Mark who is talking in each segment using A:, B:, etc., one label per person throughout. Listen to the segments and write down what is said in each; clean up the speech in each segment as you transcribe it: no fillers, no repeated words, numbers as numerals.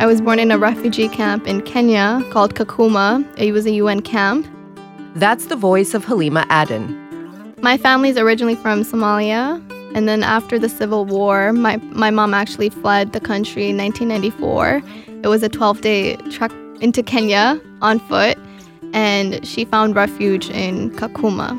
A: I was born in a refugee camp in Kenya called Kakuma. It was a UN camp.
B: That's the voice of Halima Aden.
A: My family's originally from Somalia. And then after the Civil War, my mom actually fled the country in 1994. It was a 12-day trek into Kenya on foot, and she found refuge in Kakuma.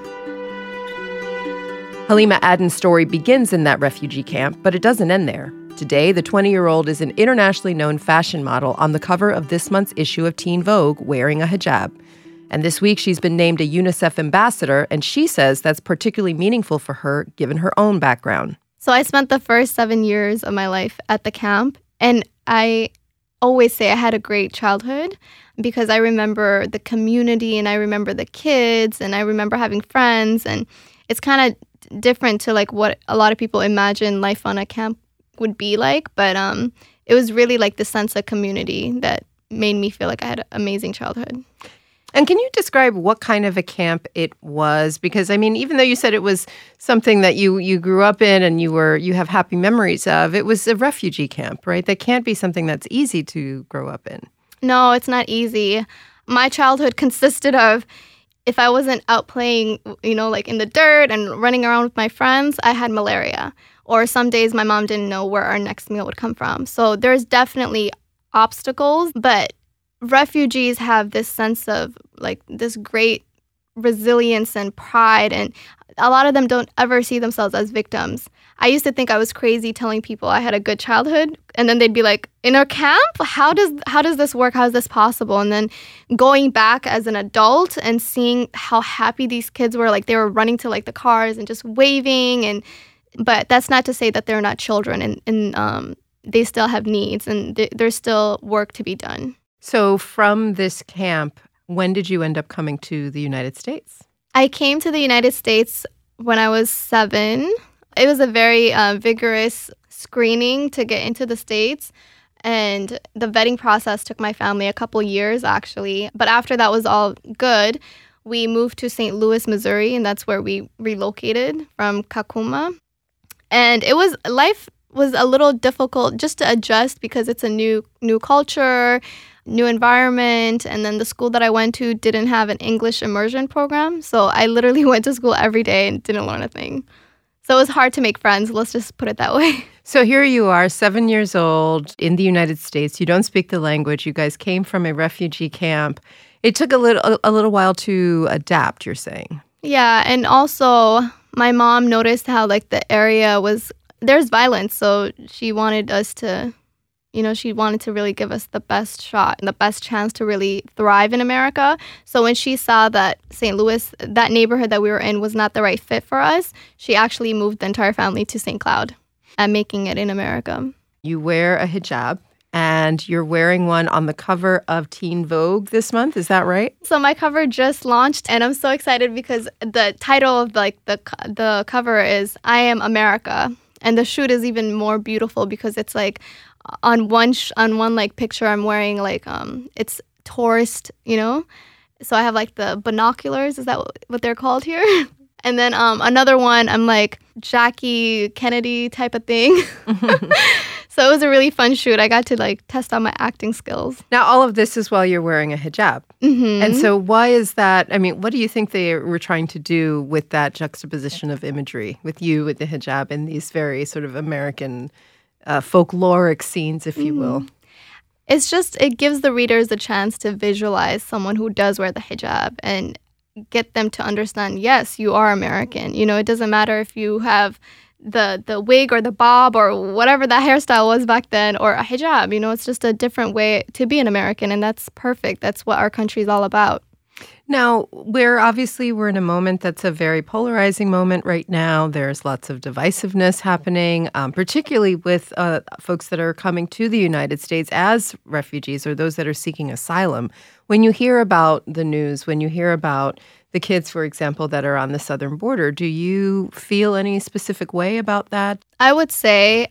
B: Halima Aden's story begins in that refugee camp, but it doesn't end there. Today, the 20-year-old is an internationally known fashion model on the cover of this month's issue of Teen Vogue wearing a hijab. And this week, she's been named a UNICEF ambassador, and she says that's particularly meaningful for her, given her own background.
A: So I spent the first 7 years of my life at the camp, and I always say I had a great childhood because I remember the community, and I remember the kids, and I remember having friends, and it's kind of different to like what a lot of people imagine life on a camp would be like, but it was really like the sense of community that made me feel like I had an amazing childhood.
B: And can you describe what kind of a camp it was? Because, I mean, even though you said it was something that you grew up in and you have happy memories of, it was a refugee camp, right? That can't be something that's easy to grow up in.
A: No, it's not easy. My childhood consisted of, if I wasn't out playing, like in the dirt and running around with my friends, I had malaria. Or some days my mom didn't know where our next meal would come from. So there's definitely obstacles, but refugees have this sense of like this great resilience and pride, and a lot of them don't ever see themselves as victims. I used to think I was crazy telling people I had a good childhood, and then they'd be like, in a camp? How does this work? How is this possible? And then going back as an adult and seeing how happy these kids were, like they were running to like the cars and just waving, but that's not to say that they're not children, and they still have needs, and there's still work to be done.
B: So from this camp, when did you end up coming to the United States?
A: I came to the United States when I was 7. It was a very vigorous screening to get into the States, and the vetting process took my family a couple years, actually. But after that was all good, we moved to St. Louis, Missouri, and that's where we relocated from Kakuma. And life was a little difficult just to adjust because it's a new culture, new environment, and then the school that I went to didn't have an English immersion program, so I literally went to school every day and didn't learn a thing. So it was hard to make friends, let's just put it that way.
B: So here you are, 7 years old, in the United States. You don't speak the language. You guys came from a refugee camp. It took a little while to adapt, you're saying.
A: Yeah, and also my mom noticed how like the area there's violence, so she wanted us to, she wanted to really give us the best shot and the best chance to really thrive in America. So when she saw that St. Louis, that neighborhood that we were in, was not the right fit for us, she actually moved the entire family to St. Cloud and making it in America.
B: You wear a hijab, and you're wearing one on the cover of Teen Vogue this month. Is that right?
A: So my cover just launched, and I'm so excited because the title of like the cover is "I Am America." And the shoot is even more beautiful because it's like on one like picture I'm wearing like it's tourist, So I have like the binoculars, is that what they're called here? And then another one I'm like Jackie Kennedy type of thing. So it was a really fun shoot. I got to like test out my acting skills.
B: Now all of this is while you're wearing a hijab.
A: Mm-hmm.
B: And so why is that? I mean, what do you think they were trying to do with that juxtaposition of imagery, with you with the hijab and these very sort of American folkloric scenes, if you will?
A: It's just, it gives the readers a chance to visualize someone who does wear the hijab and get them to understand, yes, you are American. It doesn't matter if you have the wig or the bob or whatever that hairstyle was back then, or a hijab. It's just a different way to be an American, and that's perfect. That's what our country is all about.
B: Now, we're in a moment that's a very polarizing moment right now. There's lots of divisiveness happening, particularly with folks that are coming to the United States as refugees or those that are seeking asylum. When you hear about the news, when you hear about the kids, for example, that are on the southern border, do you feel any specific way about that?
A: I would say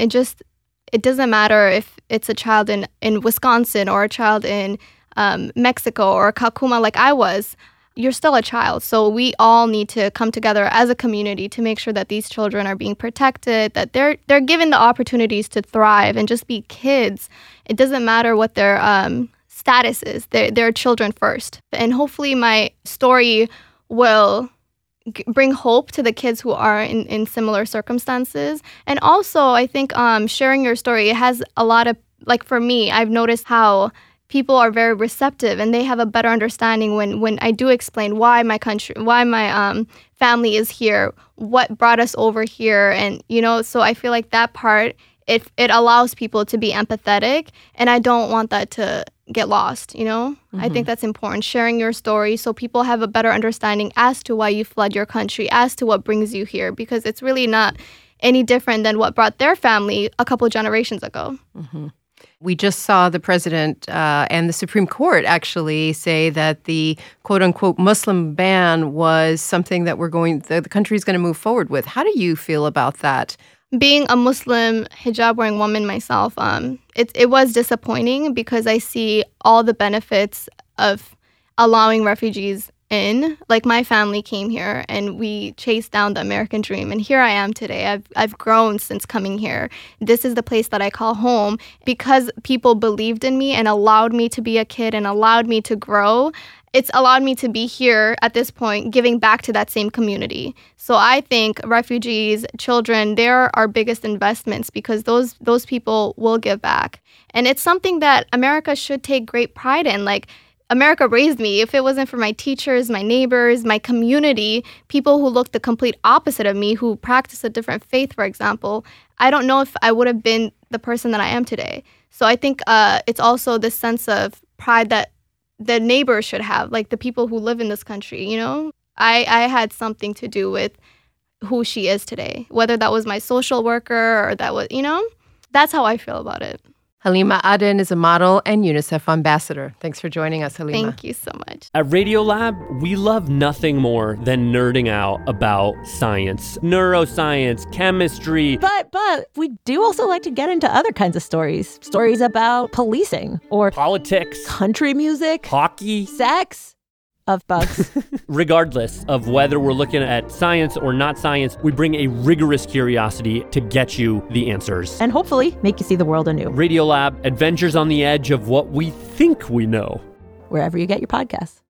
A: it doesn't matter if it's a child in Wisconsin or a child in Mexico or Kakuma like I was. you're still a child. So we all need to come together as a community to make sure that these children are being protected, that they're given the opportunities to thrive and just be kids. It doesn't matter what their status is. They're children first. And hopefully my story will bring hope to the kids who are in similar circumstances. And also, I think sharing your story, it has a lot of, like for me, I've noticed how people are very receptive and they have a better understanding when I do explain why my family is here, what brought us over here. And, so I feel like that part, it allows people to be empathetic, and I don't want that to get lost, I think that's important, sharing your story so people have a better understanding as to why you fled your country, as to what brings you here, because it's really not any different than what brought their family a couple generations ago.
B: Mm-hmm. We just saw the president and the Supreme Court actually say that the quote-unquote Muslim ban was something that the country's going to move forward with. How do you feel about that?
A: Being a Muslim hijab-wearing woman myself, it was disappointing because I see all the benefits of allowing refugees in. Like my family came here and we chased down the American dream, and here I am today. I've grown since coming here. This is the place that I call home because people believed in me and allowed me to be a kid and allowed me to grow. It's allowed me to be here at this point, giving back to that same community. So I think refugees, children, they're our biggest investments because those people will give back. And it's something that America should take great pride in. Like, America raised me. If it wasn't for my teachers, my neighbors, my community, people who looked the complete opposite of me, who practice a different faith, for example, I don't know if I would have been the person that I am today. So I think it's also this sense of pride that the neighbors should have, like the people who live in this country, I had something to do with who she is today, whether that was my social worker or that was, that's how I feel about it.
B: Halima Aden is a model and UNICEF ambassador. Thanks for joining us, Halima.
A: Thank you so much.
C: At Radiolab, we love nothing more than nerding out about science, neuroscience, chemistry.
D: But we do also like to get into other kinds of stories. Stories about policing or
C: politics,
D: country music,
C: hockey,
D: sex. Of bugs.
C: Regardless of whether we're looking at science or not science, we bring a rigorous curiosity to get you the answers.
D: And hopefully make you see the world anew.
C: Radiolab, adventures on the edge of what we think we know.
D: Wherever you get your podcasts.